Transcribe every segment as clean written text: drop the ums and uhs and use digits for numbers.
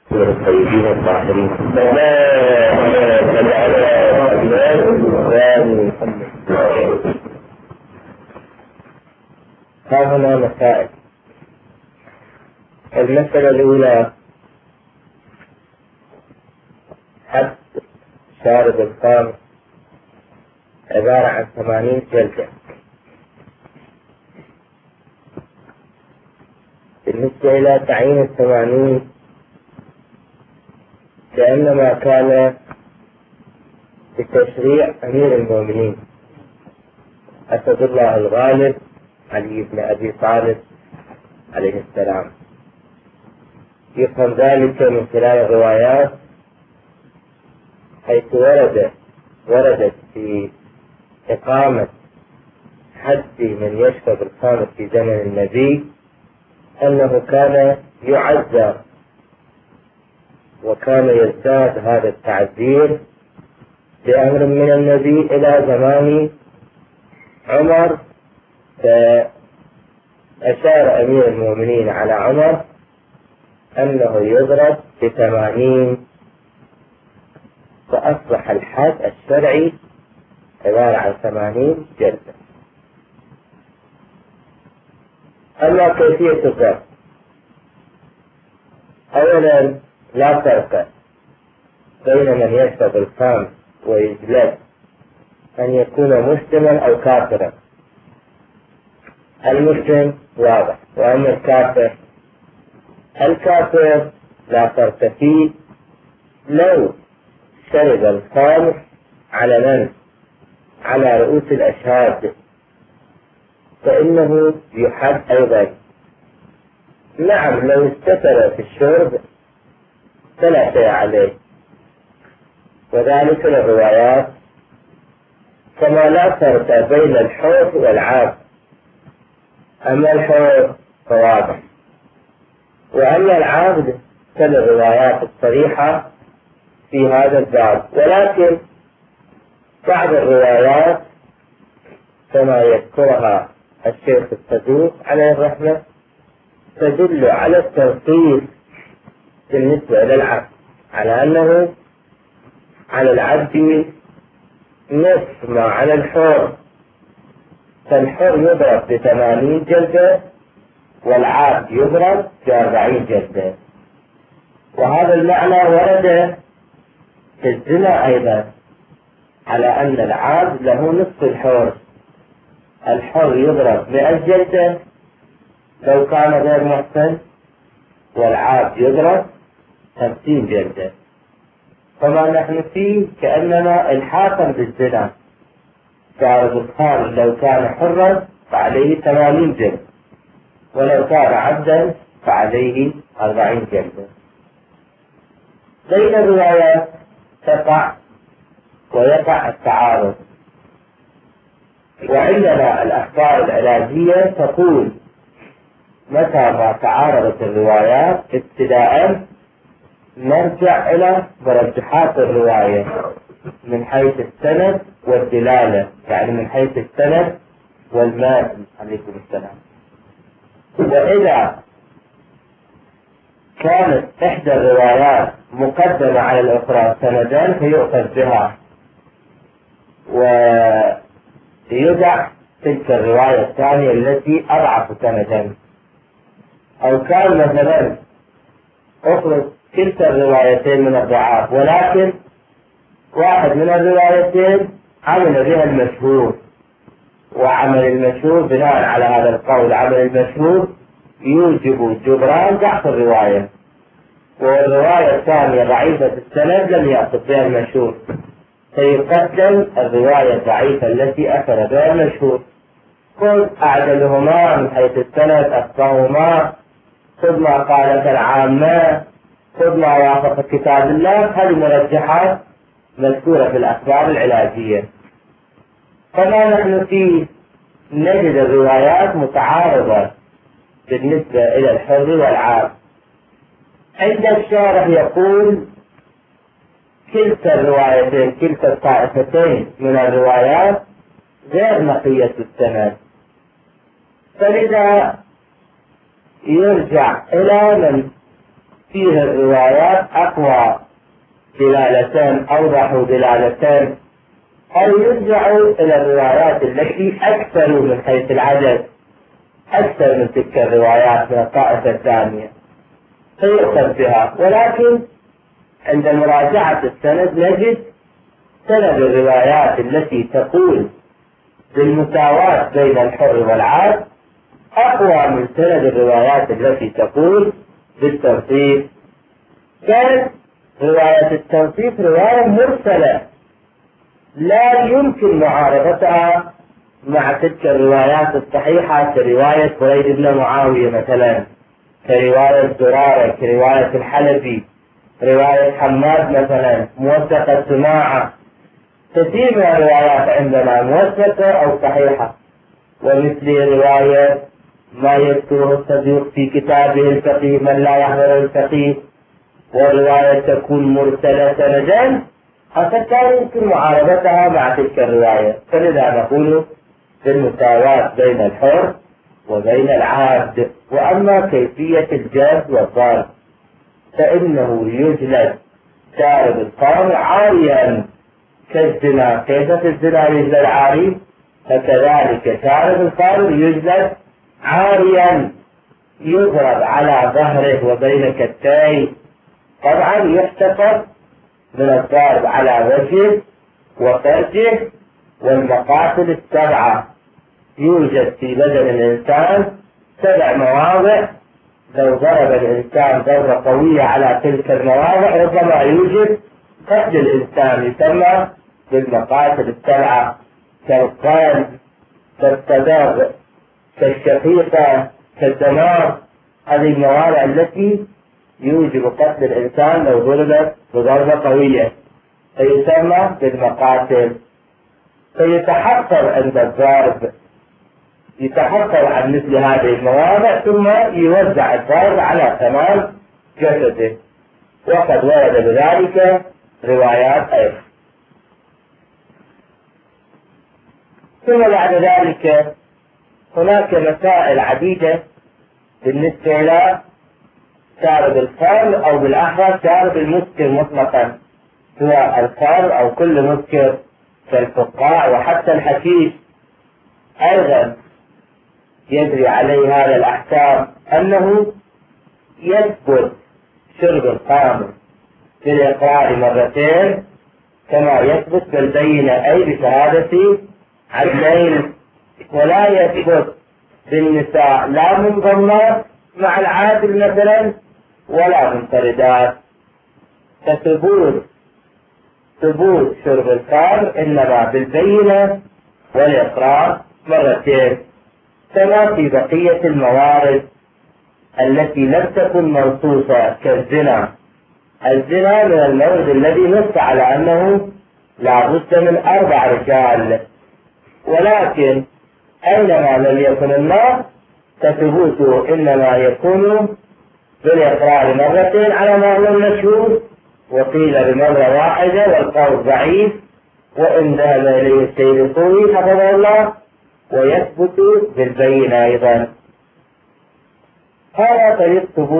الطيبين الطاهرين. ها هنا مسائل. المسألة الأولى: حد شارب الخمر عبارة عن 80 جلدة. بالنسبة إلى تعيين 80 لأنما كان بتشريع أمير المؤمنين أسد الله الغالب علي بن أبي طالب عليه السلام. يفهم ذلك من خلال الروايات، حيث وردت في إقامة حد من يشرب الخمر في زمن النبي أنه كان يعذر، وكان يزداد هذا التعذير بأمر من النبي إلى زمان عمر، فأشار أمير المؤمنين على عمر أنه يضرب ب80، فأصبح الحد الشرعي عبارة عن 80 جلدة. أما كيفية الضرب، أولا لا فرق بين من يشرب الخمر ويجلد أن يكون مسلما أو كافرا. المسلم واضح، وأما الكافر لا فرق فيه. لو شرب الخمر علنا على رؤوس الأشهاد فإنه يحد أيضا. نعم، لو استتر في الشرب فلا شيء عليه، وذلك للروايات، كما لا فرق بين الحر والعبد. أما الحر فواضح، وأما العبد فالروايات الصريحة في هذا الباب. ولكن بعض الروايات كما يذكرها الشيخ الصدوق عليه الرحمة تدل على التنصيص بالنسبة للعبد، على أنه على العبد نصف ما على الحر، فالحر يضرب ب80 جلدة والعبد يضرب ب40 جلدة. وهذا المعنى ورد في الزنا أيضا، على أن العبد له نصف الحر. الحر يضرب 100 جلدة لو كان غير محسن، والعبد يضرب 50 جلدة. فما نحن فيه كأننا الحاقا بالزنا. شارب الخمر لو كان حرا فعليه 80 جلدة، ولو كان عبدا فعليه 40 جلدة. بين الروايات ويقع التعارض، وعندنا الأخبار العلاجية تقول متى ما تعارضت الروايات ابتداء نرجع إلى مرجحات الرواية من حيث السند والدلالة، يعني من حيث السند والمال عليكم السلام. وإذا كانت إحدى الروايات مقدمة على الأخرى سندا فيؤخذ بها ويدع تلك الرواية الثانية التي أضعف سندا. أو كان مثلا أخرج كلتا الروايتين من الضعاف، ولكن واحد من الروايتين عمل بها المشهور، وعمل المشهور بناء على هذا القول، عمل المشهور يوجب جبران ضعف الرواية، والرواية الثانية ضعيفة السند لم يأخذ بها المشهور، فيقدم الرواية الضعيفة التي أخذ بها المشهور. خذ أعدلهما من حيث السند، أخطاهما، خذ ما قالت العامة، خذ ما وافق كتاب الله. هذه مرجحات مذكورة في الأخبار العلاجية. فما نحن فيه نجد الروايات متعارضة بالنسبة إلى الحر والعبد. عند الشارح يقول كلتا الروايتين، كلتا الطائفتين من الروايات غير نقية السند، فلذا يرجع إلى من فيه الروايات أقوى دلالتان، أوضح دلالتان، أو يرجع إلى الروايات التي أكثر من حيث العدد، أكثر من تلك الروايات من الطائفة الثانية فيؤخذ بها. ولكن عند مراجعة السند نجد سند الروايات التي تقول بالمساواة بين الحر والعبد أقوى من سند الروايات التي تقول بالتنصيف. كانت رواية التنصيف رواية مرسلة لا يمكن معارضتها مع تلك الروايات الصحيحة كرواية بريد بن معاوية مثلا، كرواية زرارة، كرواية الحلبي، رواية حماد مثلا موثقة سماعة. كثير من الروايات عندنا موثقة أو صحيحة، ومثل رواية ما يذكره الصديق في كتابه الفقيه من لا يحضر الفقيه، ورواية تكون مرسلة سندا حتى يمكن معارضتها مع تلك الرواية. فلذا نقول بالمساواة بين الحر وبين العبد. وأما كيفية الجلد والضرب فإنه يجلد شارب الخمر عاريا كالزنا. كيف في الزنا يجلد عاري؟ فكذلك شارب الخمر يجلد عاريا، يضرب على ظهره وبين كتفيه. طبعا يحتفظ من الضرب على وجهه وفرجه والمقاتل السبعة. يوجد في بدن الإنسان 7 مواضع، لو ضرب الإنسان ضربة قوية على تلك المواضع ربما يوجد قتل الإنسان، يسمى بالمقاتل السبعة، كالقلب، كالصدر، كالشقيقة، كالدماغ. هذه المواضع التي يوجب قتل الإنسان لو ضربت بضربة قوية فيسمى بالمقاتل. فيتحفظ عند الضرب، يتحفظ عن مثل هذه المواضع، ثم يوزع الضرب على تمام جسده. وقد ورد بذلك روايات أيضا. ثم بعد ذلك هناك مسائل عديدة بالنسبة إلى شارب الخمر، أو بالأحرى شارب المسكر مطلقا، سواء الخمر أو كل مسكر كالفقاع وحتى الحشيش أيضا يجري عليه هذا الأحكام، أنه يثبت شرب الخمر بالإقرار مرتين كما يثبت بالبينة، أي بشهادة عدلين. ولا يثبت بالنساء لا منضمات مع العادل مثلا ولا منفردات. ثبوت شرب الخمر إنما بالبينة والإقرار مرتين، كما في بقية الموارد التي لم تكن منصوصة كالزنا. الزنا من المورد الذي نص على أنه لا بد من 4 رجال، ولكن أينما لم يكن النص فثبوته إنما يكون بالإقرار مرتين على ما هو المشهور، وقيل بمرة واحدة والقول ضعيف، وإن ذهب إليه السيد الخوي حفظه الله، ويثبت بالبينة أيضا. هذا طريق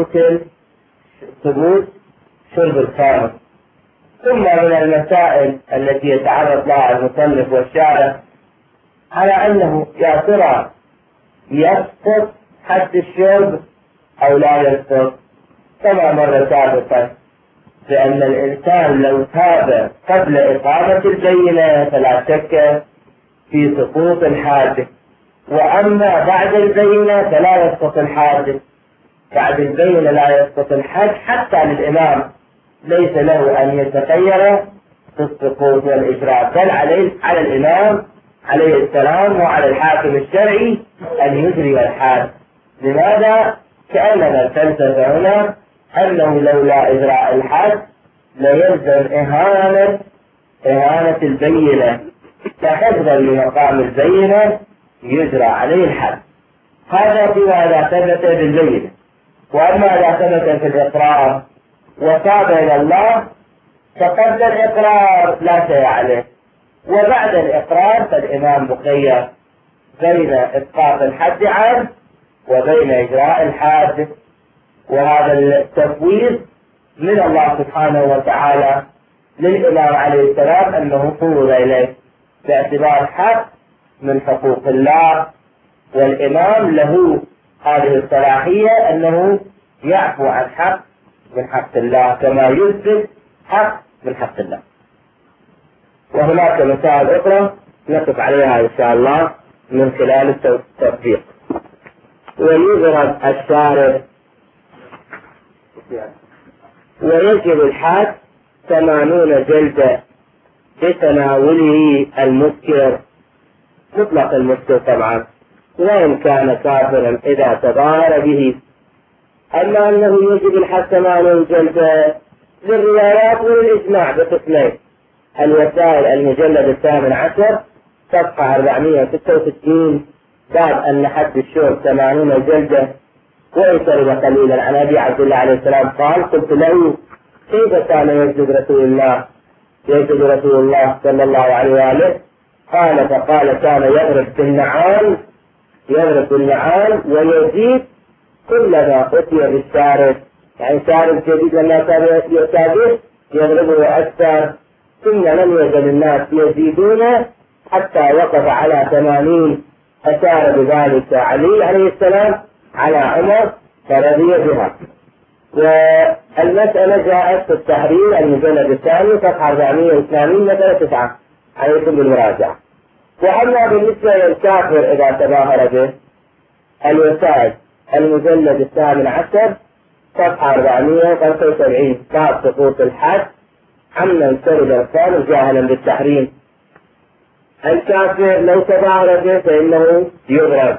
ثبوت شرب الخمر. ثم من المسائل التي يتعرض لها المصنف والشارع على أنه يا ترى يسقط حد الشرب أو لا يسقط، كما مر سابقا لأن الإنسان لو تاب قبل إقامة البينة فلا شك في سقوط الحادث، وأما بعد البينة فلا يسقط الحادث. بعد البينة لا يسقط الحد، حتى للإمام ليس له أن يتخير في السقوط والإجراء، بل على الإمام عليه السلام وعلى الحاكم الشرعي أن يجري الحد. لماذا؟ كأننا الفلسفة هنا أنه لولا إجراء الحد ليلزم إهانة البينة، فحفظا لمقام البينة يجرى عليه الحد. هذا فيما إذا ثبت بالبينة. وأما إذا ثبت في الإقرار وتاب إلى الله فقبل الإقرار لا شيء عليه، وبعد الإقرار فالإمام مخير بين إسقاط الحد عنه وبين إجراء الحاد. وهذا التفويض من الله سبحانه وتعالى للإمام عليه السلام أنه فوض إليه باعتبار حق من حقوق الله، والإمام له هذه الصلاحية أنه يعفو عن حق من حق الله كما يثبت حق من حق الله. وهناك مسائل أخرى نقف عليها إن شاء الله من خلال التطبيق. ويضرب الشارع ويجب الحد 80 جلدة بتناوله المسكر، مطلق المسكر طبعا، وإن كان كافرا إذا تظاهر به. أما أنه يجب الحد 80 جلدة للروايات والإجماع بقسمين. الوسائل المجلد 18 صفحة 466 بعد أن حد الشرب 80 جلدة وإن شرب قليلا. عن أبي عبد الله عليه السلام قال: قلت له: كيف كان يجلد رسول الله صلى الله عليه وآله؟ قال: فقال: كان يضرب بالنعال ويزيد كلما أتي بالشارب، يعني شارب جديد لما كان يؤتى به يضربه أكثر، ثم لم يزل الناس يزيدون حتى وقف على 80، أشار بذلك علي عليه السلام على عمر فرضي بها. والمسألة جاءت في التحرير المجلد الثاني صفحة 480 مثلا 9 عليكم بالمراجعة. وأما بالنسبة للكافر إذا تظاهر به، الوسائل المجلد 18 صفحة 475 باب سقوط الحد عمن شرب الخمر جاهلا بالتحريم. الكافر لو تظاهر به فإنه يضرب.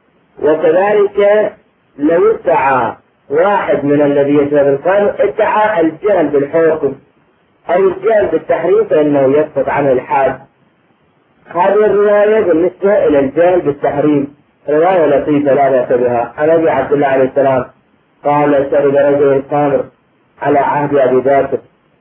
وكذلك لو ادعى واحد من الذي يشرب الخمر ادعى الجهل بالحكم أو الجهل بالتحريم فإنه يسقط عنه الحد. هذه الرواية بالنسبة إلى الجهل بالتحريم رواية لطيفة لا بأس بها. عن أبي عبد الله عليه السلام قال: شرب رجل الخمر على عهد أبي بكر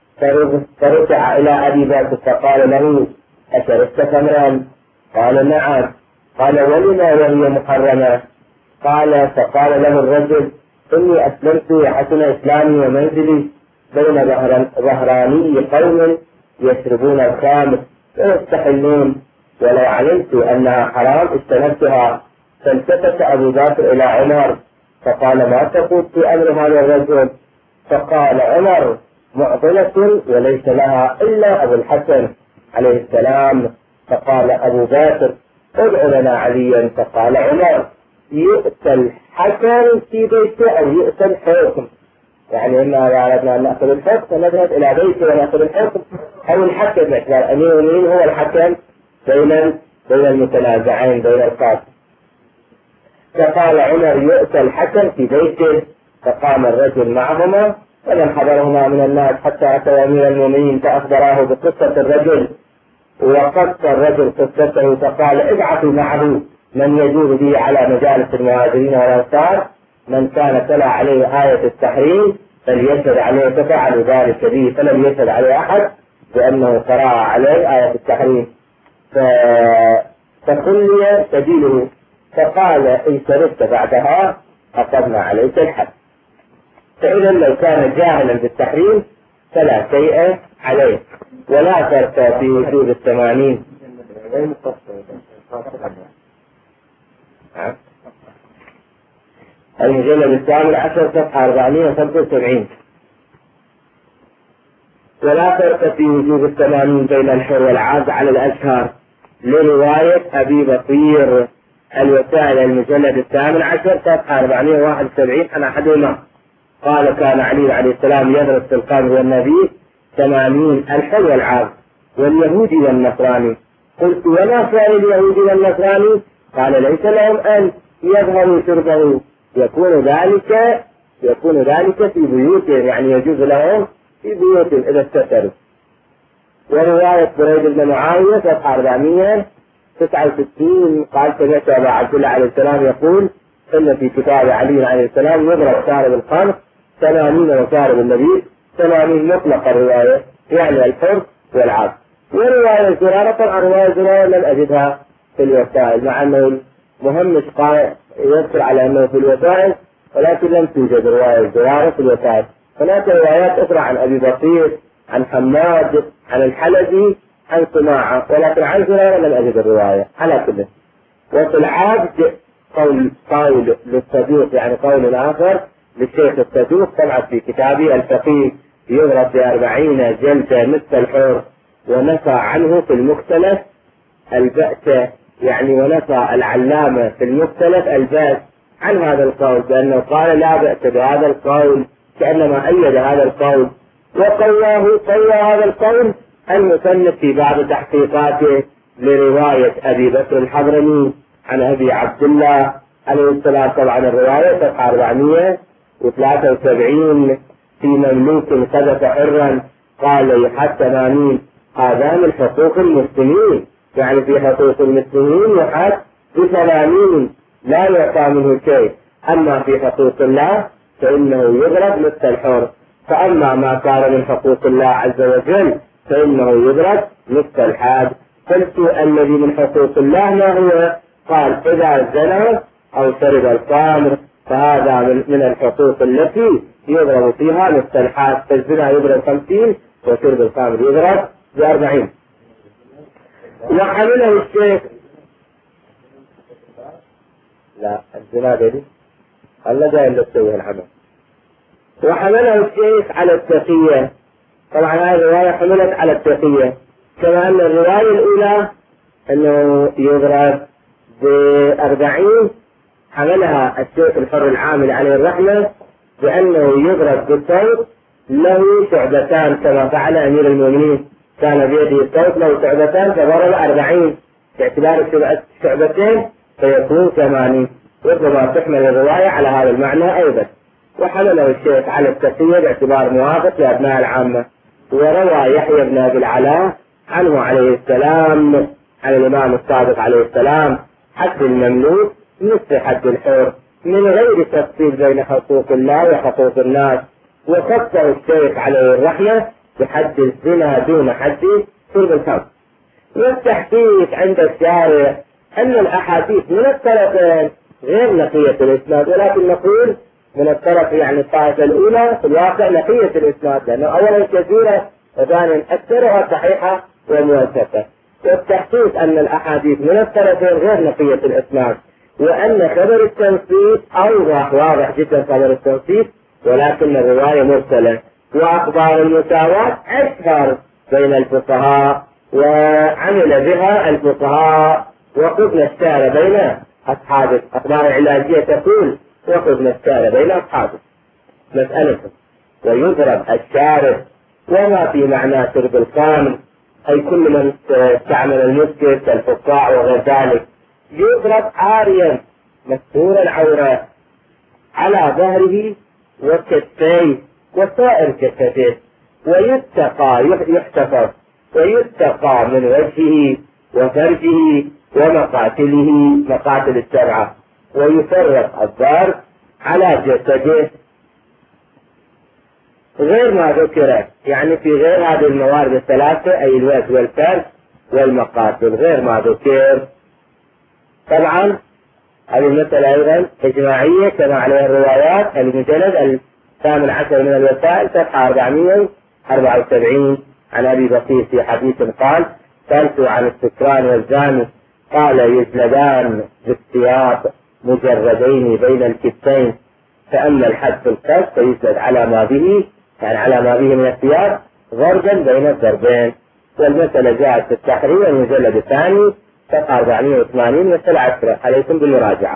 فرجع إلى أبي بكر فقال له: أشربت خمرا؟ قال: نعم. قال: ولما وهي محرمة؟ قال: فقال له الرجل: إني أسلمت وحسن إسلامي ومنزلي بين ظهراني قوم يشربون الخمر ويستحلون، ولو علمت أنها حرام اجتنبتها. فالتفت أبو بكر إلى عمر فقال: ما تقول في أمر هذا الرجل؟ فقال عمر: معضلة وليس لها إلا أبو الحسن عليه السلام. فقال أبو بكر: ادع لنا عليا. فقال عمر: يؤتى الحكم في بيته أو يؤتى الحكم، يعني إنا أردنا أن نأخذ الحكم فنذهب إلى بيته ونأخذ الحكم، أو الحكم باعتبار أمير المؤمنين هو الحكم بين المتنازعين بين القاضي. فقال عمر: يؤتى الحكم في بيته. فقام الرجل معهما فلم حضرهما من الناس حتى أتى أمير المؤمنين فأخبراه بقصة الرجل، وقص الرجل قصته فقال: ابعثوا معه من يجوز به على مجالس المهاجرين والأنصار، من كان تلا عليه آية التحريم فليشهد عليه. ففعلوا ذلك به فلم يشهد عليه أحد بأنه قرأ عليه آية التحريم فخلي سبيله. فقال: إن شربت بعدها أخذنا عليك الحد. فإذا لو كان جاهلا بالتحريم فلا شيء عليه، ولا فرق في وجوب 80. المجلد 18 صفحة 475. ولا فرق في وجوب 80 بين الحر والعبد على الأشهر لرواية أبي بصير. الوسائل المجلد 18 صفحة 471 عن أحدهما قال: كان علي عليه السلام يدرس في القبر والنبي 80 الحر والعبد واليهودي والنصراني. قلت: وما كان اليهودي والنصراني؟ قال: ليس لهم أن يظهروا شربه، يكون ذلك في بيوتهم، يعني يجوز لهم في بيوتهم إذا استتروا. ورواية بريد بن معاوية صفحة 469 قال: سمعت أبا عبد الله عليه السلام يقول: إن في كتاب علي عليه السلام يضرب شارب الخمر 80 وشارب النبي 80 مطلق الرواية، يعني الحر والعبد. ورواية زرارة طبعا رواية زرارة لم أجدها في الوسائل، مع أنه المهمش يذكر على أنه في الوسائل ولكن لم توجد رواية زرارة في الوفاة. هناك روايات أخرى عن أبي بصير، عن حماد، عن الحلبي، عن صناعة، ولكن عن زرارة لم أجد الرواية على كله. وفي العبد قول للصدوق، يعني قول آخر للشيخ الصدوق طبعا في كتابه الفقيه، يضرب ب40 جلدة مثل الحر، ونفى عنه في المختلف البأس، يعني ونفى العلامة في المختلف البأس عن هذا القول، بأنه قال لا بأس بهذا القول، كأنما أيد هذا القول. قوى هذا القول المصنف في بعض تحقيقاته لرواية أبي بكر الحضرمي عن أبي عبد الله عليه السلام. طبعا الرواية صفحة 473: في مملوك قذف حرا قال يحد 80. هذا من حقوق المسلمين، يعني في حقوق المسلمين يحد ب80 لا يعطى منه شيء. أما في حقوق الله فإنه يضرب مثل الحر. فأما ما كان من حقوق الله عز وجل فإنه يضرب مثل الحاد. قلت الذي من حقوق الله ما هو؟ قال إذا زنى أو شرب الخمر فهذا من الحقوق التي يضرب فيها مثل الحاد. فالزنا يضرب 50 وشرب الخمر يضرب ب40. وحمله الشيخ، لا الزنا دي الله جاي اللي تسويه العمل. وحمله الشيخ على التقية. طبعا هذه الرواية حملت على التقية، كما أن الرواية الأولى أنه يضرب ب40 حملها الشيخ الحر العامل عليه الرحمة بأنه يضرب بالصوت له شعبتان، كما فعل أمير المؤمنين، كان بيده الصوت له شعبتان فضرب 40 باعتبار الشعبتين فيكون 80. ربما تحمل الرواية على هذا المعنى أيضا. وحمله الشيخ على التقية باعتبار موافق لأبناء العامة. وروى يحيى بن أبي العلاء عنه عليه السلام عن الإمام الصادق عليه السلام حد المملوك مثل حد الحر من غير تفصيل بين حقوق الله وحقوق الناس. وخصه الشيخ عليه الرحمة بحد الزنا دون حد شرب الخمر. والتحقيق عند الشارع أن الأحاديث من الطرفين غير نقية الإسناد، ولكن نقول من الطرف يعني الطائفة الأولى في الواقع نقية الإسناد، لأنه أولا كثيرة وثانيا أكثرها صحيحة وموثقة. والتحقيق أن الأحاديث من الطرفين غير نقية الإسناد، وأن خبر التنصيص أوضح واضح جدا خبر التنصيص، ولكن الرواية مرسلة. وأخبار المساواة أشهر بين الفقهاء وعمل بها الفقهاء، وقدنا الشعر بين أصحابه. أخبار العلاجية تقول وقدنا الشعر بين أصحابه. مسألة ويضرب الشارب وما في معنى شرب الخمر، أي كل من استعمل المسكر كالفقاع وغير ذلك، يضرب عاريا مستور العورة على ظهره وكتفيه وسائر كتفيه، يحتفظ ويتقى من وجهه وفرجه ومقاتله مقاتل السبعة، ويفرق الضرب على جسده غير ما ذكر، يعني في غير هذه الموارد الثلاثة أي الوجه والفرج والمقاتل غير ما ذكر. طبعا هذه المسألة أيضا إجماعية كما عليها الروايات. المجلد 18 من الوسائل صفحة 474 عن أبي بصير في حديث قال: سألت عن السكران والزاني قال: يجلدان بالسياط مجردين بين الكتفين، فأما الحد في الكف فيجلد على ما به، يعني على ما به من الثياب ضربا بين الضربين. والمسألة جاءت في التحرير المجلد الثاني صفحة 480 مثل 10، عليكم بالمراجعة.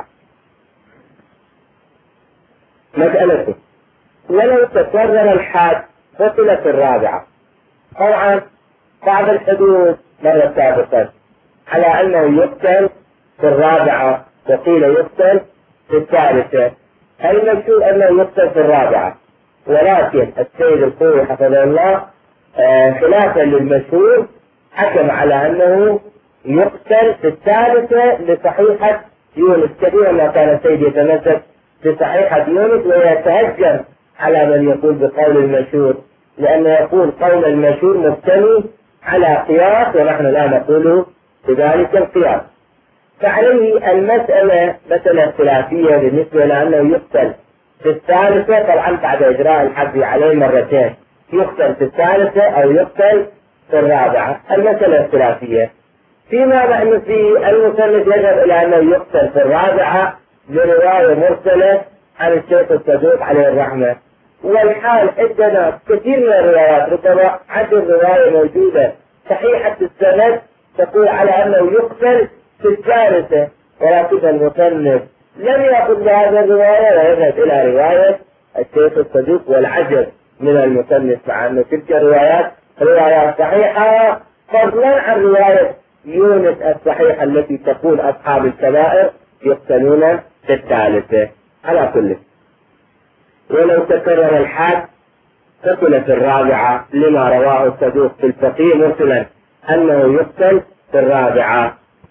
مسألة ولو تكرر الحاد قتل في الرابعة. طبعا بعض الحدود مرة سابقا على أنه يقتل في الرابعة، وقيل يقتل في الثالثة. المشهور أنه يقتل في الرابعة، ولكن السيد الخوي حفظه الله خلافا للمشهور حكم على أنه يقتل في الثالثة لصحيحة يونس. كثيرا ما كان السيد يتمسك بصحيحة يونس ويتهجم على من يقول بقول المشهور، لأنه يقول قول المشهور مبتني على قياس ونحن لا نقول بذلك القياس. فعليه المسألة مسألة خلافية بالنسبة لأنه يقتل في الثالثة طبعا بعد إجراء الحد عليه مرتين، يقتل في الثالثة أو يقتل في الرابعة. المسألة الثلاثية فيما نحن في المصنف يذهب إلى أنه يقتل في الرابعة برواية مرسلة عن الشيخ الصدوق عليه الرحمة، والحال عندنا كثير من الروايات ربما عدد رواية موجودة صحيحة السند تقول على أنه يقتل في الثالثة، ولكن المصنف لم يأخذ بهذه الرواية ويذهب إلى رواية الشيخ الصدوق. والعجب من المصنف مع أن تلك الروايات روايات صحيحة، فضلا عن رواية يونس الصحيحة التي تقول أصحاب الكبائر يقتلون في الثالثة. على كل، ولو تكرر الحد قتل في الرابعة لما رواه الصدوق في الفقيه مرسلا أنه يقتل في الرابعة.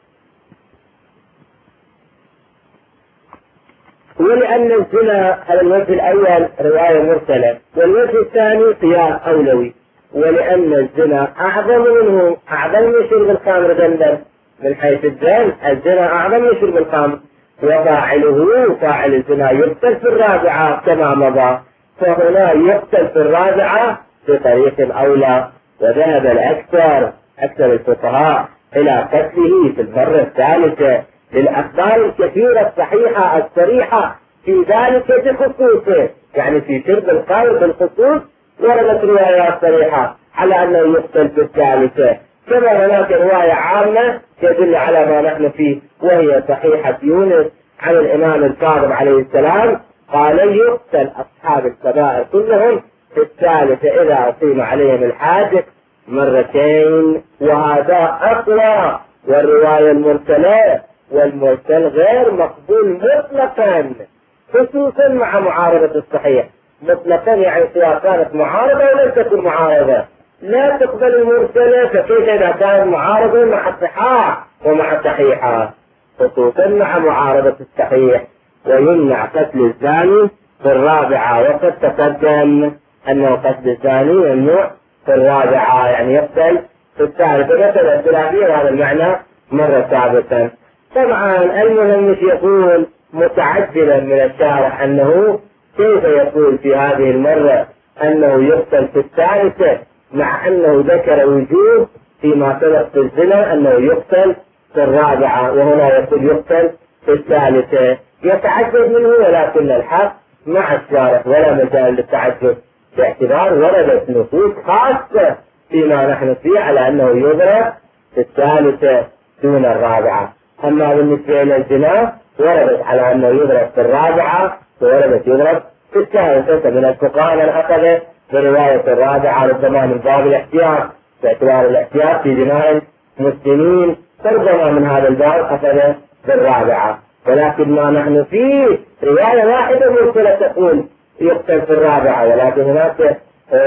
ولأن الزنا على الوجه الأول رواية مرسلة، والوجه الثاني قياس أولوي، ولأن الزنا أعظم منه، أعظم من شرب الخمر ذنبا من حيث الدين، الزنا أعظم من شرب الخمر، وفاعله فاعل الزنا يقتل في الرابعة كما مضى، فهنا يقتل في الرابعة بطريق أولى. وذهب أكثر الفقهاء إلى قتله في المرة الثالثة للأخبار الكثيرة الصحيحة الصريحة في ذلك بخصوصه، يعني في شرب الخمر بالخصوص وردت روايات صريحة على أنه يقتل في الثالثة، كما هناك رواية عامة تدل على ما نحن فيه، وهي صحيحة يونس عن الإمام الكاظم عليه السلام قال يقتل أصحاب الكبائر كلهم في الثالثة إذا أقيم عليهم الحاج مرتين، وهذا أقوى. والرواية المرسلة والمرسل غير مقبول مطلقا، خصوصا مع معارضة الصحيح مطلقا، يعني سواء كانت معارضة ولم تكن معارضة لا تقبل المرسلة، فكيف إذا كانت معارضة مع الصحاح ومع الصحيحة، خصوصا مع معارضة الصحيح. ويمنع قتل الزاني في الرابعة، وقد تقدم أنه قتل الزاني ممنوع في الرابعة، يعني يقتل في الثالثة. مثلا الثلاثية وهذا المعنى مرة ثابتا. طبعا المهمش يقول متعجلا من الشارح أنه كيف يقول في هذه المرة أنه يقتل في الثالثة مع أنه ذكر وجوب فيما سبق في الزنا أنه يقتل في الرابعة، وهنا يقول يقتل في الثالثة. يتعجب منه، ولكن الحق مع الشارح ولا مجال للتعجب، باعتبار وردت نصوص خاصة فيما نحن فيه على أنه يضرب في الثالثة دون الرابعة. أما بالنسبة إلى الزنا وردت على أنه يضرب في الرابعة ووردت يضرب في الثالثة. من الفقهاء من أخذ برواية الرابعة ربما من باب الاحتياط، باعتبار الاحتياط في دماء المسلمين، فربما من هذا الباب أخذ بالرابعة. ولكن ما نحن فيه رواية واحدة مرسلة تقول يقتل في الرابعة، ولكن هناك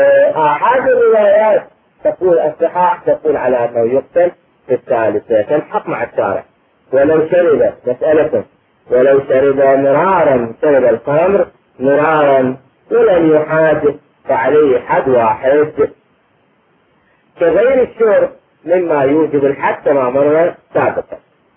آحاد الروايات تقول الصحاح تقول على أنه يقتل في الثالثة. فالحق مع الشارع. ولو شرب مسألة ولو شرب مرارا، شرب الخمر مرارا ولم يحادث فعليه حد واحد كغير الشرب مما يوجب الحد كما مر سابقا.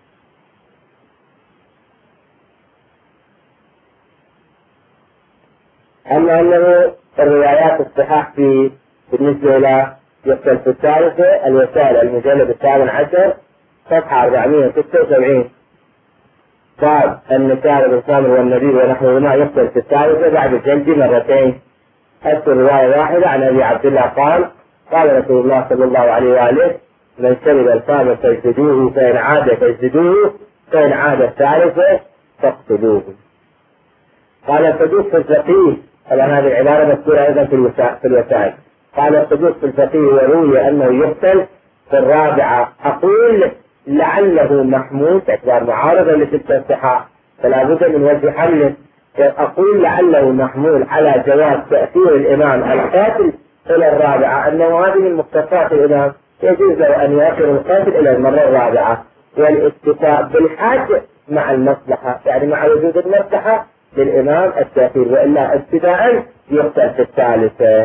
أما أنه الروايات الصحاح بالنسبة إلى يقتل في الثالثة الوسائل المجلد 17 صفحة 476 قال النساء بالخمر والنبيذ ونحوهما يقتل في الثالثة بعد الجلد مرتين. أذكر رواية واحدة عن أبي عبد الله قال قال رسول الله صلى الله عليه وآله من شرب الخمر فاجلدوه، فإن عاد فاجلدوه، فإن عاد الثالثة فاقتلوه. قال الصدوق في الفقيه، هذه العبارة مذكورة أيضا في الوسائل. قال الصدوق في الفقيه وروي أنه يقتل في الرابعة. أقول لعله محمول باعتبار معارضة لتلك الصحاح، فلا بد من وجه حمله. أقول لعله محمول على جواز تأثير الإمام القاتل إلى الرابعة، أنه هذه من مختصات الإمام يجوز له أن يؤخر القاتل إلى المرة الرابعة، والاكتفاء بالحاج مع المصلحة، يعني مع وجود المصلحة للإمام التأثير، وإلا ابتداء يقتل في الثالثة.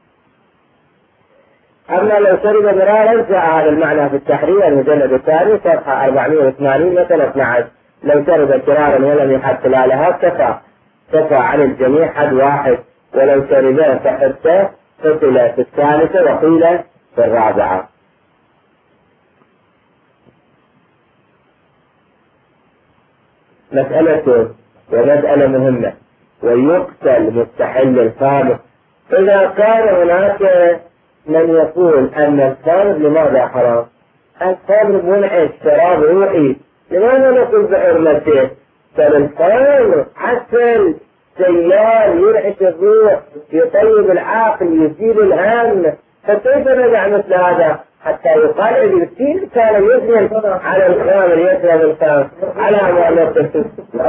أما لو شرب مرارا جاء هذا المعنى في التحرير المجلد الثاني صفحة 480 مثلا 12. لو شرب كرارا ولم يحد خلالها كفى كفى عن الجميع حد واحد، ولو شربا فحتى قتل في الثالثة وقيل في الرابعة. مسألة مهمة، ويقتل مستحل الخامر. إذا كان هناك من يقول أن الخمر لماذا حرام؟ الخمر منعش، شراب روحي، لماذا نقول بحرمته؟ فالخمر عسل سيال ينعش الروح، يطيب العقل، يزيل الهم، فكيف ندع مثل هذا حتى يقال اليتيم كان يثني على الخمر، يشرب الخمر على أموالته.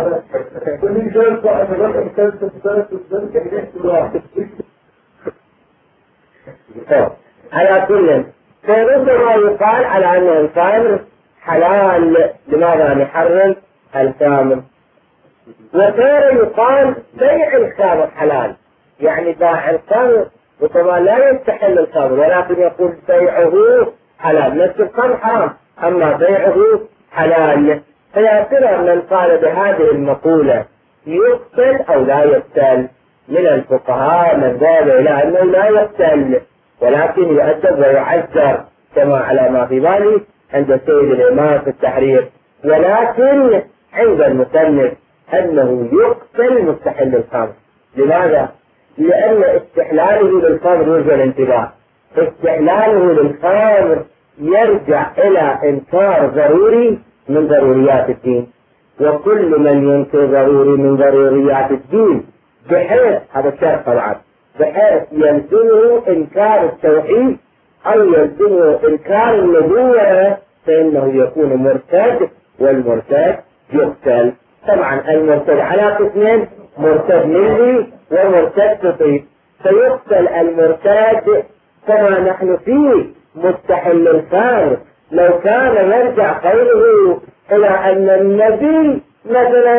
على كل فربما يقال على أن الخمر حلال، لماذا نحرم الخمر؟ وكان يقال بيع الخمر حلال، يعني باع الخمر وطبعا لا يستحل الخمر، ولكن يقول بيعه حلال، نفس الخمر حرام أما بيعه حلال. فيصير من قال بهذه المقولة يقتل أو لا يقتل. من الفقهاء من ذهب إلى أنه لا يقتل ولكن يؤدب ويعذر كما على ما في بالي عند سيد الإمام في التحرير، ولكن عند المصنف أنه يقتل مستحل الخمر. لماذا؟ لأن استحلاله للخمر يرجع الانتباه، استحلاله للخمر يرجع إلى إنكار ضروري من ضروريات الدين، وكل من ينكر ضروري من ضروريات الدين بحيث هذا الشرط طبعا بحيث يلزمه إنكار التوحيد أو يلزمه إنكار النبوة فإنه يكون مرتد، والمرتد يقتل. طبعا المرتد على قسمين، مرتد ملي ومرتد تطيب، فيقتل المرتد كما نحن فيه مستحل الخمر. لو كان يرجع قوله إلى أن النبي مثلا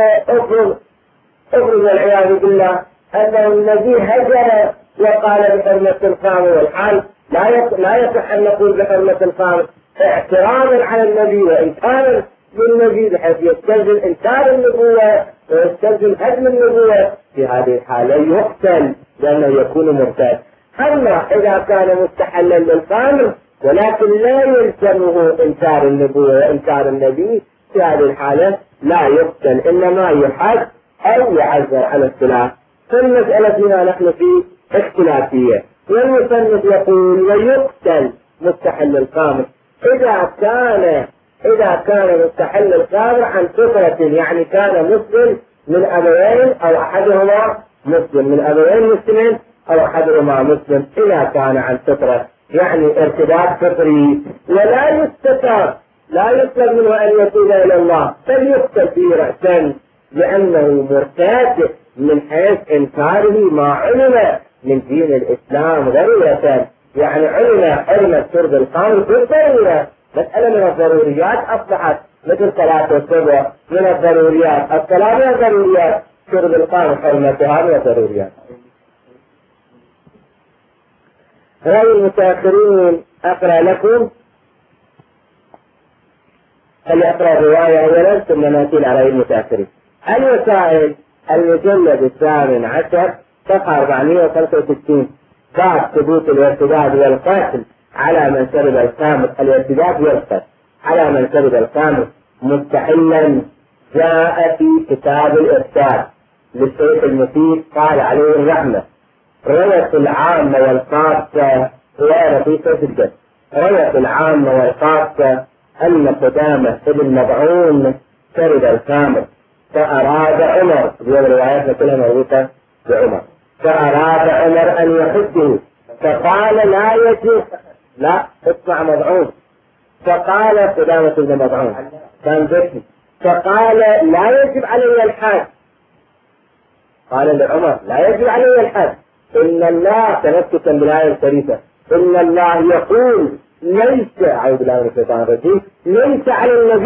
افرض والعياذ بالله أن النبي هجر وقال بحرمة الخمر، والحال لا يصح أن نقول بحرمة الخمر اعتراضا على النبي وإنكارا للنبي بحيث يستلزم إنكار النبوة ويستلزم هدم النبوة. في هذه الحالة يقتل لأنه يكون مرتد. أما إذا كان مستحلا للخمر ولكن لا يلزمه إنكار النبوة وإنكار النبي، في هذه الحالة لا يقتل، إنما يحد أو يعذر على الخلاف. فالمسألة هنا نحن في اختلافية، والمصنف يقول ويقتل مستحل الخمر إذا كان مستحل الخمر عن فطرة، يعني كان مسلم من أبوين أو أحدهما مسلم من أبوين مسلمين أو أحدهما مسلم. إذا كان عن فطرة يعني ارتداد فطري ولا يستتاب، لا يطلب منه أن يتوب إلى الله، فليقتل فيه رأسا لأنه مرتد من حيث إنكاره ما علم من دين الإسلام ضرورة، يعني علم حرمة شرب الخمر بالضرورة، مسألة من الضروريات أصبحت مثل صلاة الصبح من الضروريات، الصلاة من الضروريات، شرب الخمر حرمتها من الضروريات. رأي المتأخرين أقرأ لكم، فليقرأ الرواية أولا ثم نأتي على رأي المتأخرين. الوسائل المجلد 18 صفحة 465 باب ثبوت الارتداد والقتل على من شرب الخمر. الارتداد والقتل على من شرب الخمر مستحلا جاء في كتاب الإرشاد للشيخ المفيد قال عليه الرحمة. روت العامة والخاصة رواية في سجد، روت العامة والخاصة أن قدامة ابن مضعون شرب الخمر فأراد عمر، الروايات كلها مربوطة بعمر، فأراد عمر أن يحده فقال لا يجوز، لا اسمع مضعون، فقال قدامة ابن مضعون كان ذكي، فقال لا يجب علي الحد، قال لعمر لا يجب علي الحد، إن الله تنكتا بالآية الشريفة إن الله يقول ليس، أعوذ بالله من الشيطان الرجيم، ليس على النبي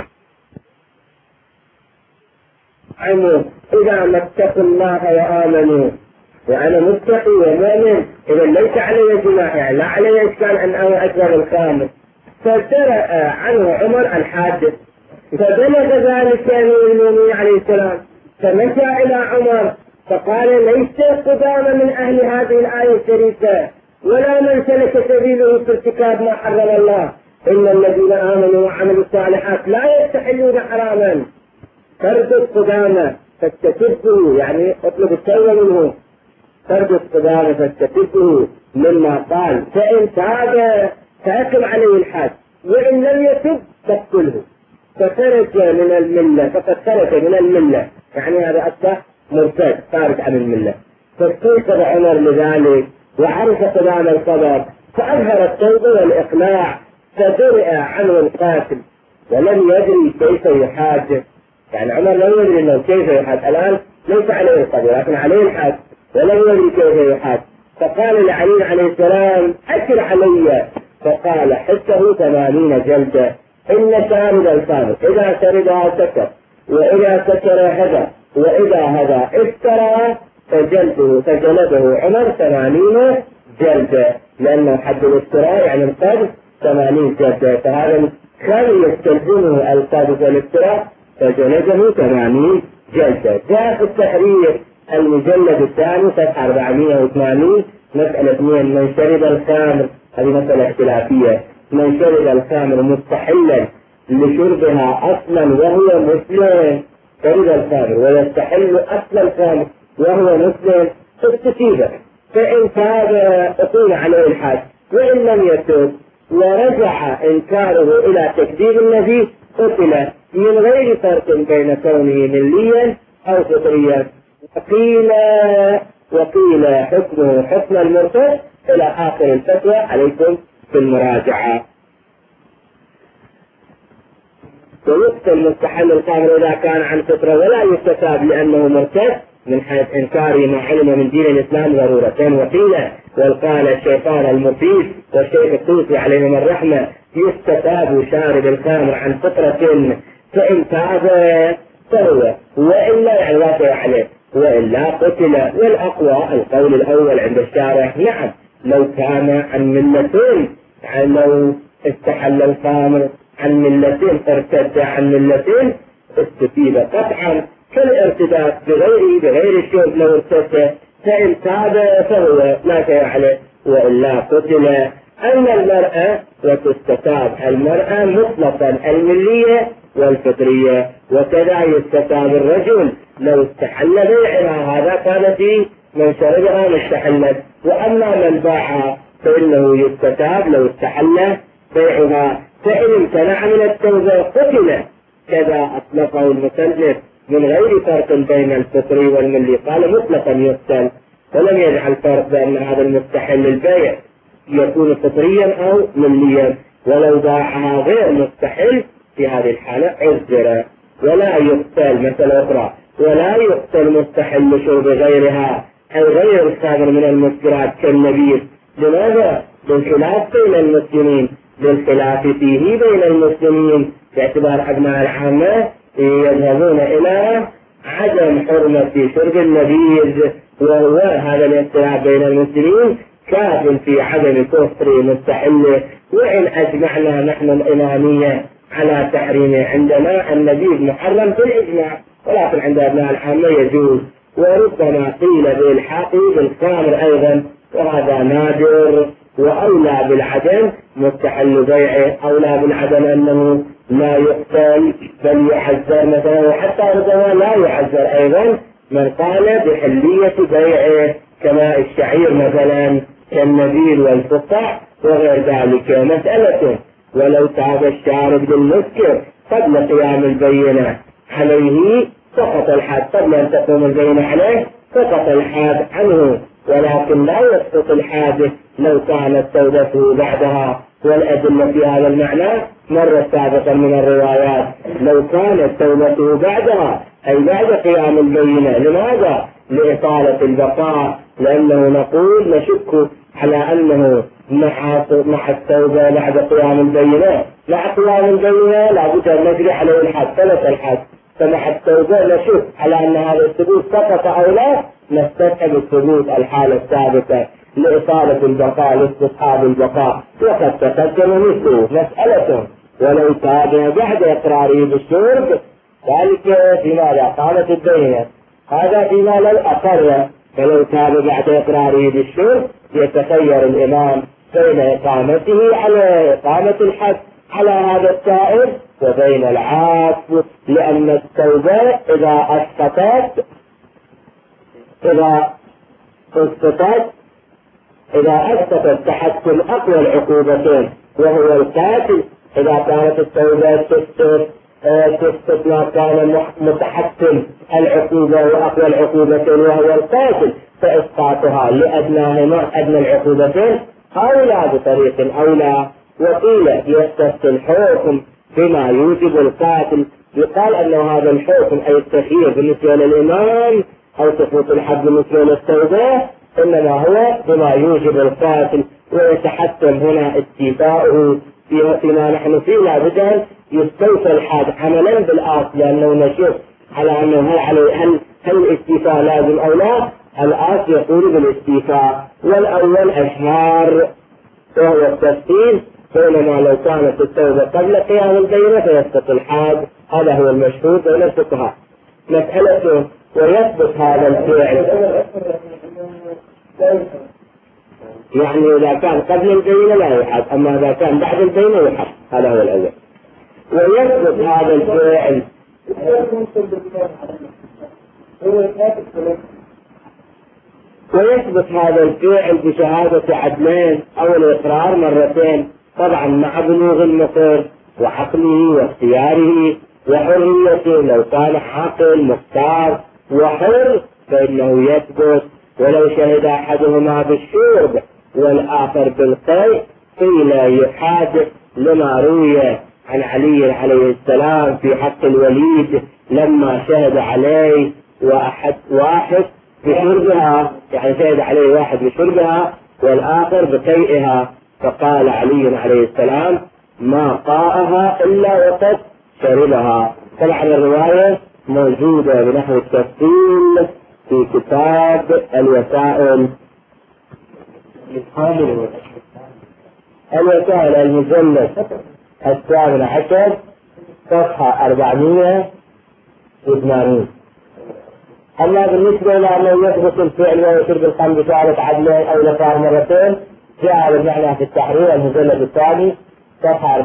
إذا ما اتقوا الله وآمنوا، وأنا متقي ومؤمن إذا ليس علي جناح، يعني لا علي إشكال أن أنا أكبر الخامس. فسرع عنه عمر الحادث، فبلغ ذلك أمير المؤمنين عليه السلام، فمشى إلى عمر فقال ليس قدامى من أهل هذه الآية الشريفة ولا من سلك سبيله في ارتكاب ما حرم الله، إن الذين آمنوا وعملوا الصالحات لا يستحلون حراما. تردد قدامى فاستتبه، يعني اطلب التوبة منه. تردد قدامى فاستتبه مما قال، فإن تاب فأقم عليه الحد، وإن لم يتب فاقتله. فخرج من الملة، فقد خرج من الملة، يعني هذا أصبح مرتد خارج عن الملة. فاستيقظ عمر لذلك وعرف قدام الخبر، فأظهر التوبة والإقلاع، فدرئ عنه القاتل ولم يدري كيف يحاج. يعني عمر لم يدري انه كيف يحاج، الآن ليس عليه القدر لكن عليه الحد، ولم يدري كيف يحاج. فقال لعلي عليه السلام أكل علي، فقال حته 80 جلدة، إن شارب الخمر إذا شربها سكر، وإذا سكر هدى، وإذا هدى افترى فجلده عمر 80 جلدة، لأنه حد الافتراء يعني القذف 80 جلدة، فهذا كان يستلزمه القذف والافتراء فجلده 80 جلدة. جاء في التحرير المجلد الثاني صفحة 480 مسألة 2 من شرب الخمر، هذه مسألة اختلافية، من شرب الخمر مستحلا لشربها أصلا وهو مسلم، شرب الخمر ويستحل أصل الخمر وهو مسلم فاستتيب، فإن تاب أقيم عليه الحد، وإن لم يتب ورجع إنكاره إلى تكذيب النبي قتل، من غير فرق بين كونه مليا أو فطريا. وقيل حكمه حكم المرتد إلى آخر الفتوى، عليكم في المراجعة. ويقتل مستحل الخمر إذا كان عن فطرة ولا يستتاب لأنه مرتد من حيث إنكاره ما علم من دين الإسلام ضرورتين. وقيل وقال الشيطان المفيد والشيخ الطوسي عليهم الرحمة يستتاب شارب الخمر عن فطرة، فإن تاب فهو، وإلا يعني لا شيء عليه، وإلا قتل. والأقوى القول الأول عند الشارع، نعم لو كان عن ملتين، يعني لو استحل الخمر عن ملتين ارتد عن ملتين استتيب قطعا، كالارتداد بغير الشرب لو ارتد، فإن تاب فهو لا شيء عليه، وإلا قتل. أما المرأة وتستتاب المرأة مطلقا الملية والفطرية، وكذا يستتاب الرجل لو استحل بيعها، هذا كان في من شربها مستحلت. وأما من باعها فإنه يستتاب لو استحل بيعها، فإن امتنع من التوبة قتل. كذا أطلقه المصنف من غير فرق بين الفطري والملي، قال مطلقا يقتل، ولم يجعل فرق بأن هذا المستحل البيع يكون فطريا أو مليا. ولو باعها غير مستحل في هذه الحالة عذر. ولا يقتل، مثل أخرى، ولا يقتل مستحل شرب غيرها أي غير الخمر من المسكرات كالنبيذ. لماذا؟ بالخلاف بين المسلمين، بالخلاف فيه بين المسلمين، باعتبار أبناء العامة يذهبون إلى عدم حرمة شرب النبيذ، وهو هذا الاختلاف بين المسلمين كاف في عدم كفر مستحله. وإن أجمعنا نحن الإمامية على تحريمه، عندنا النبيذ محرم بالإجماع، ولكن عند أبناء العامة يجوز، وربما قيل بالحاق بالخمر أيضا، وهذا نادر. وأولى بالعدم مستحل بيعه، أولى بالعدم أنه لا يقتل بل يحذر مثلا، وحتى ربما لا يحذر أيضا من قال بحلية بيعه كما الشعير مثلا كالنبيل والفقع وغير ذلك. مسألة ولو تاب الشارب للمسكر قبل قيام البينة عليه سقط الحد، قبل أن تقوم البينة عليه سقط الحد عنه، ولكن لا يسقط الحادث لو كانت توبته بعدها. والأدلة في هذا المعنى مرة سابقا من الروايات، لو كانت توبته بعدها أي بعد قيام البينة. لماذا؟ لإطالة البقاء، لأنه نقول نشك على أنه مع التوبة بعد قيام البينة، مع قيام البينة لابد أن نجري عليه الحد، ثبت الحد، فمع التوبة نشك على أن هذا الثبوت سقط أو لا، نستسحب الثبوت الحالة الثابتة لإطالة البقاء لاستصحاب البقاء. وقد تقدم مثله مسألة ولو تاب بعد إقراره بالشرب، ذلك فيما إذا قامت البينة هذا فيما لو أقر، فلو تاب بعد إقراره بالشرك يتخير الإمام بين إقامته على إقامة الحد على هذا التائب وبين العفو، لأن التوبة إذا أسقطت تحكم أقوى العقوبتين وهو القاتل، إذا كانت التوبة تسقط ما كان متحكم العقوبة وأقوى العقوبتين وهو القاتل، فإسقاطها لأدناهما أدنى العقوبتين أولى بطريق أولى. وقيل يختص الحكم بما يوجب القاتل، يقال أنه هذا الحكم أي التخيير بالنسبة للإمام أو سقوط الحد بالنسبة للتوبة إنما هو بما يوجب القاتل، ويتحتم هنا استيفاؤه فيما نحن فيه. لا بد أن يستوفى الحد عملا بالآصل، لأنه نشوف على أنه هل الاستيفاء لازم أو لا. الآصل يقول بالاستيفاء، والأول أشهار وهو التفصيل، بينما لو كانت التوبة قبل قيام البينة فيسقط الحد. هذا هو المشهور بين الفقهاء. مسألة ويثبت هذا الفعل يعني إذا كان قبل البينة لا يحد، أما إذا كان بعد البينة يحد. هذا هو الأول. ويثبت هذا الفعل بشهادة عدلين أو الإقرار مرتين، طبعا مع بلوغ المقر وعقله واختياره وحريته. لو كان عاقل مختار وحر فإنه يثبت. ولو شهد أحدهما بالشرب والآخر بالقيء قيل يحاد، لما روي عن علي عليه السلام في حق الوليد لما شهد عليه واحد بشربها، يعني شهد عليه واحد بشربها والآخر بقيئها، فقال علي عليه السلام ما قاءها إلا وقد شربها. طبعا الرواية موجودة بنحو التفصيل في كتاب الوسائل المجلد 18 صفحة 480. أما بالنسبة إلى أنه يثبت الفعل ويشرب الخمر بشهادة عدلين أو الإقرار مرتين جاء بالمعنى في التحرير المجلد الثاني صفحة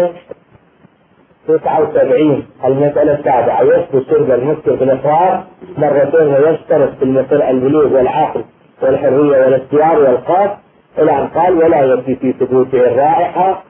479. المسألة السابعة يثبت شرب المسكر بالإقرار مرتين ويشترط في المسر البلوغ والعقل والحرية والاختيار والقصد، إلى أن قال ولا يكفي في ثبوته الرائحة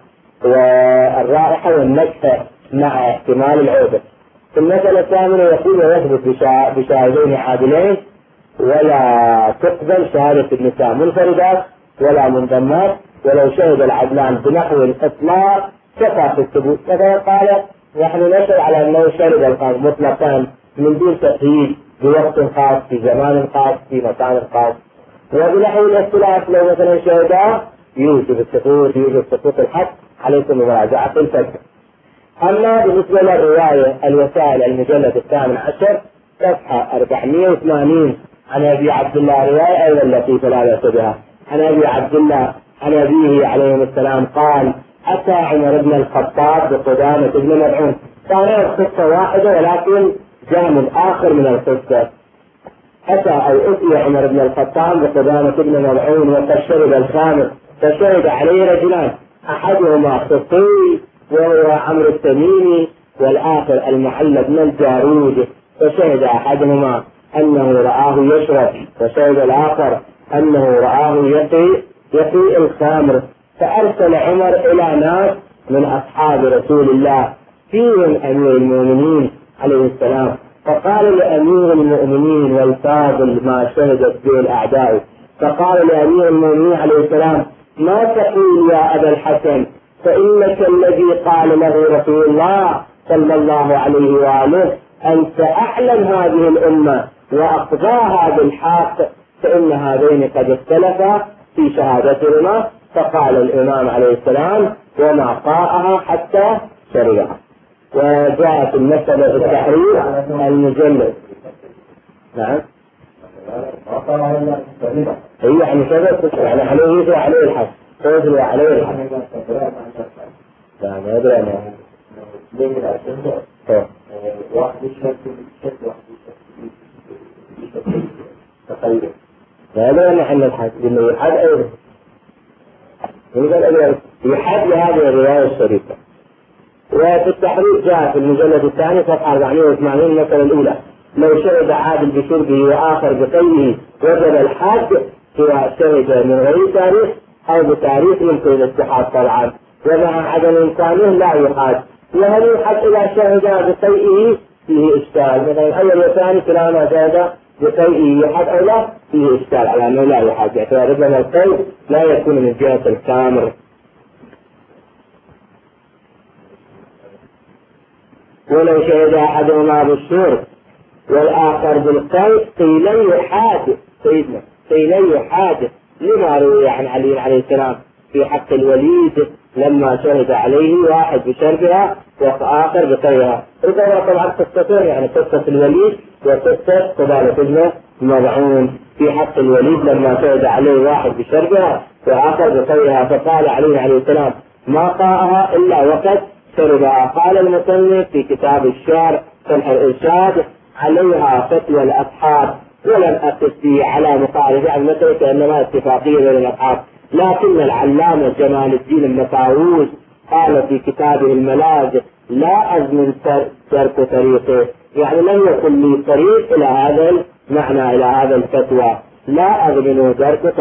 والنكهة مع احتمال العودة. في المسألة الثامنة يقول ويثبت بشاهدين عادلين ولا تقبل شهادة النساء منفردات ولا منضمات، ولو شهد العدلان بنحو الإطلاق كفى في الثبوت. كذا قال نحن نشهد على أنه شرب الخمر مطلقا من دون تقييد بوقت خاص في زمان خاص في مكان خاص. وبنحو الاختلاف لو مثلا شهدا يوجب سقوط الحد، عليكم مراجعة الفتح. أما بالنسبة للرواية الوسائل المجلد 18 صفحة 480 عن أبي عبد الله رواية أيضا لطيفة لا بأس بها. عن أبي عبد الله عن أبيه عليه السلام قال أتى عمر بن الخطاب بقدامة بن مدعون. كانت قصة واحدة ولكن جانب آخر من القصة. أتى أو أتي عمر بن الخطاب بقدامة بن مدعون وقد شرب الخامر، فشهد عليه رجلان، أحدهما خطي وهو عمرو التميمي والآخر المعلى بن الجارود، فشهد أحدهما أنه رآه يشرب وشهد الآخر أنه رآه يقي الخمر. فأرسل عمر إلى ناس من أصحاب رسول الله فيهم أمير المؤمنين عليه السلام، فقال لأمير المؤمنين والفاضل ما شهدت به الأعداء، فقال لأمير المؤمنين عليه السلام ما تقول يا أبا الحسن، فإنك الذي قال له رسول الله صلى الله عليه وآله أنت أعلم هذه الأمة وأقضاها بالحق، فإن هذين قد اختلفا في شهادتهما. فقال الإمام عليه السلام وما قاءها حتى شربها. وجاءت المسألة في التحرير المجلد. نعم هي يعني سبب يعني عليه يجري عليه الحد يجري عليه الحد. لا ما أدري أنا واحد يشهد واحد طيب هذا محل الحد إنه يحد أيضا يحد لهذه الرواية الشريفة. وفي التحرير جاء في المجلد الثاني صفحة 480 المسألة الأولى: لو شهد عادل بشربه وآخر بقيله وجب الحد سواء شهد من غير تاريخ أو بتاريخ يمكن الاتحاد طبعا، ومع عدم إمكانه لا يحاد. وهل يحد إذا شهد بقيئه؟ فيه إشكال. مثلا الأول والثاني كلاهما شهد بقيئه يحد أو لا؟ فيه إشكال على أنه لا يحد، باعتبار ربما القيء لا يكون من جهة الكامر. ولو شهد أحدهما بالشرب والآخر بالقيء قيل يحاد لما روي عن علي عليه السلام في حق الوليد لما شهد عليه واحد بشربها وآخر بقيئها. إذا طبعا قصتين، يعني قصة الوليد وقصة قبالة ابنه مضعون. في حق الوليد لما شهد عليه واحد بشربها وآخر بقيئها، فقال علي عليه السلام: ما قاءها إلا وقد شربها. قال المصنف في كتاب الشعر شرح الإرشاد: عليها فتوى الأصحاب، ولم أقف فيه على مقاربة عن مثل كأنما اتفاقية بين الأصحاب. لكن العلامة جمال الدين المطاووس قال في كتابه الملاذ: لا أزمن ترك طريقه، يعني لم يكن لي طريق إلى هذا المعنى، إلى هذا الفتوى. لا أزمن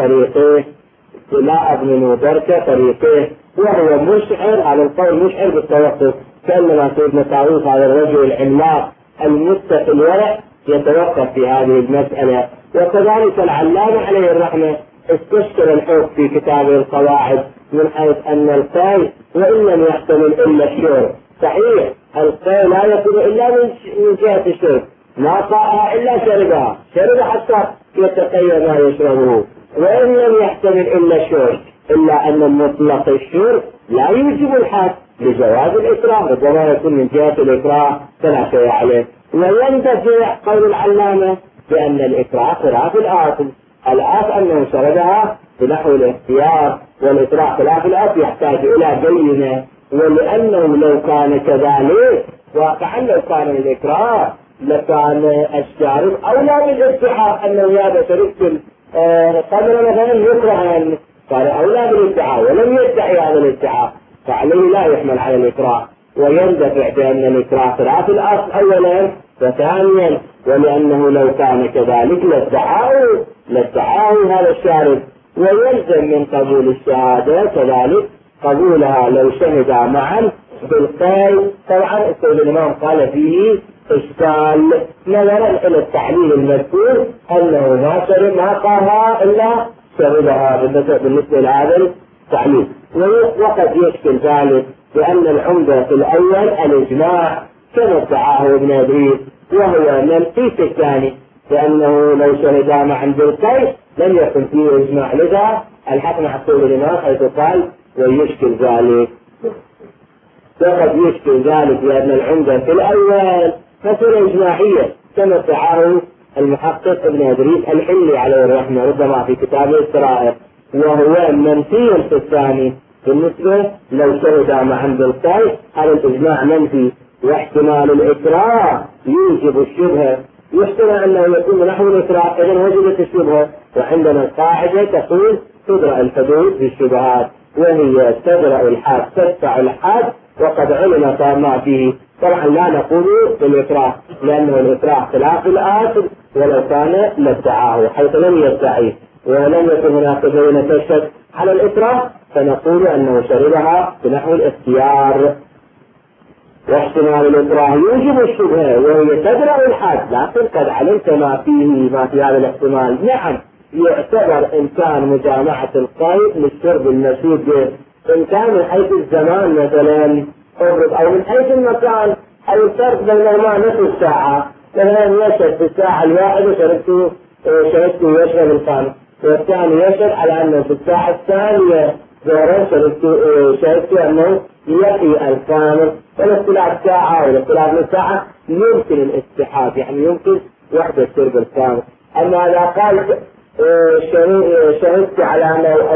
ترك طريقه، وهو مشعر على القول، مشعر بالتوقف، كأنما سيدنا طاووس هذا الرجل العملاق المتقي الورع يتوقف في هذه المسألة. وكذلك العلامة عليه الرحمة استشكل الحكم في كتابه القواعد من حيث أن القيء وإن لم يحتمل إلا الشرب. صحيح القيء لا يكون إلا من جهة الشرب، ما قاءها إلا شرب حتى يتقي ما يشربه، وإن لم يحتمل إلا الشرب، إلا أن المطلق الشرب لا يوجب الحد لجواز الإكراه، ربما يكون من جهة الإكراه فلا شيء عليه. ويندفع قول العلامة بأن الإكراه خلاف الآثم. الآثم أنه شردها بنحو الاختيار، والإكراه خلاف الآثم يحتاج إلى بينة. ولأنه لو كان كذلك واقعا، لو كان الإكراه لكان الشارب أولى بالادعاء أنه هذا شربت قبل مثلا يكره، قال أولى بالادعاء ولم يدعي هذا الادعاء، فعليه لا يحمل على الإكراه. ويندفع بأن الإكراه خلاف الأصل أولا، وثانيا ولأنه لو كان كذلك لادعاه هذا الشارب. ويلزم من قبول الشهادة كذلك قبولها لو شهدا معا بالقيء. طبعا السيد الإمام قال فيه إشكال نظرا إلى التعليل المذكور أنه ما قاها إلا شربها بالنسبة لهذا التعليل. وقد يشكل ذلك بأن العمدة في الأول الإجماع كما ادعاه ابن إدريس، وهو منفي في الثاني، لأنه لو شهدا معا بالقيء لم يكن فيه إجماع. لذا الحق مع قول الإمام حيث قال ويشكل ذلك. وقد يشكل ذلك بأن العمدة في الأول مسألة إجماعية كما ادعاه المحقق ابن إدريس الحلي عليه الرحمة ربما في كتابه السرائر، وهو منفي في الثاني. بالنسبة لو شهدا معا بالقيء هذا الإجماع منفي، واحتمال الإكراه يوجب الشبهة، يحتمل أنه يكون نحو الإكراه إذن وجدت الشبهة. وعندنا القاعدة تقول تدرأ الحدود بالشبهات، وهي تدرأ الحاد تدفع الحاد، وقد علم ما فيه. طبعا لا نقول بالإكراه لأنه الإكراه خلاف الآثم، ولو كان لادعاه حيث لم يدعيه ولم يكن هناك بينة تشهد على الإكراه، فنقول أنه شربها بنحو الاختيار. واحتمال الإكراه يوجب الشبهة وهي تدرأ الحد، لكن قد علمت ما في هذا الاحتمال. نعم يعتبر إن كان مجامعة القيء للشرب المشهود به، إن كان من حيث الزمان مثلا أو من حيث المكان، أو الفرق بينهما نصف ساعة، مثلا يشهد في الساعة الواحدة شهدته يشرب الخامس، والثاني يشهد على أنه في الساعة الثانية ظهرا شهدت أنه يقي الخامس، والاختلاف ساعة والاختلاف من ساعة يمكن الاستحاب، يعني يمكن وحدة شرب الخامس. أما إذا قال شهدت على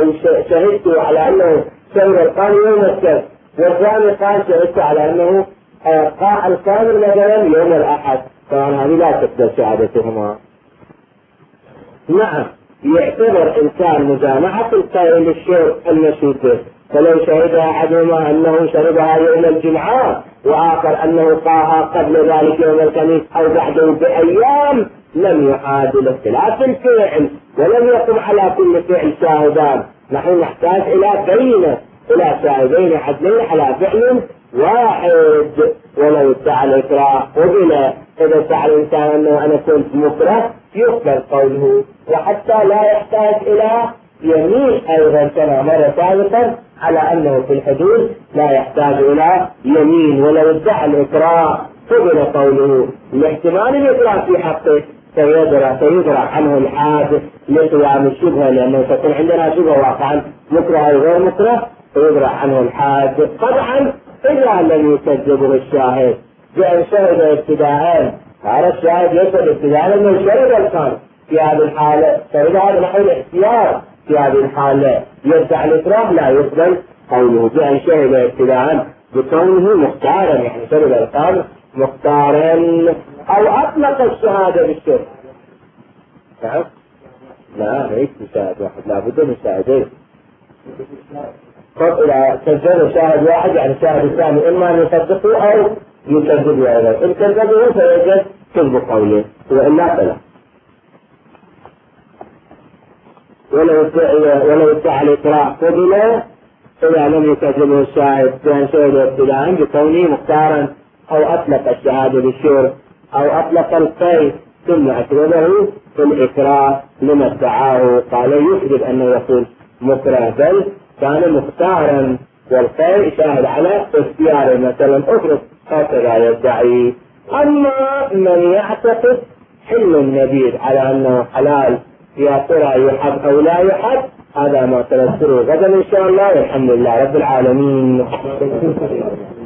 أنه شرب الخامس يوم السبت، والثاني قال شهدت على أنه قاع الخامس مثلا يوم الأحد، طبعا هذه لا تقبل شهادتهما. نعم يعتبر إنسان مجامعة القائل للشرب المشروب به، فلو شهد أحدهما أنه شربها يوم الجمعة وآخر أنه قاها قبل ذلك يوم الخميس أو بعده بأيام لم يعادل اختلاف الفعل ولم يقم على كل فعل شاهدان. نحن نحتاج إلى بينة، إلى شاهدين عدلين على فعل واحد. ولو ادعى الإكراه قبل، إذا ادعى الإنسان أنه أنا كنت مكره يقبل قوله، وحتى لا يحتاج إلى يمين أيضا كما مر سابقا على أنه في الحدود لا يحتاج إلى يمين. ولو ادعى الإكراه قبل قوله لاحتمال الإكراه في حقه سيدرى عنه الحاد لقيام الشبهة، لأنه تكون عندنا شبهة واقعا مكره أو غير مكره سيدرى عنه الحاد. طبعا إذا لم يكذبه الشاهد بأن شهد ابتداء، هذا الشاهد يشهد ابتداء لأنه شهد الخامس في هذه الحالة، فإذا هذا نحو الاختيار في هذه الحالة يدعي الإكراه لا يقبل قوله بأن شهد ابتداء بكونه مختارا، يعني شهد الخامس مختارا أو أطلق الشهادة بالشرك. نعم لا ليس شاهد واحد، لا بد من شاهدين. إذا كذب شاهد واحد يعني الشاهد الثاني إما أن يصدقه أو يكذبه أيضا، إن كذبه فيجب كذب قوله وإلا فلا. ولو ادعى الإكراه قبل إذا لم يكذبه الشاهد بأن شهد ابتداء بكونه مختارا أو أطلق الشهادة بالشرك أو أطلق القيد ثم أكذبه في الإكراه لما ادعاه، قال يثبت أنه يقول مكره بل كان مختارا، والقيد شاهد على اختياره مثلا أخرج هكذا يدعي. أما من يعتقد حل النبيذ على أنه حلال يا ترى يحب أو لا يحب، هذا ما سنذكره غدا إن شاء الله، والحمد لله رب العالمين.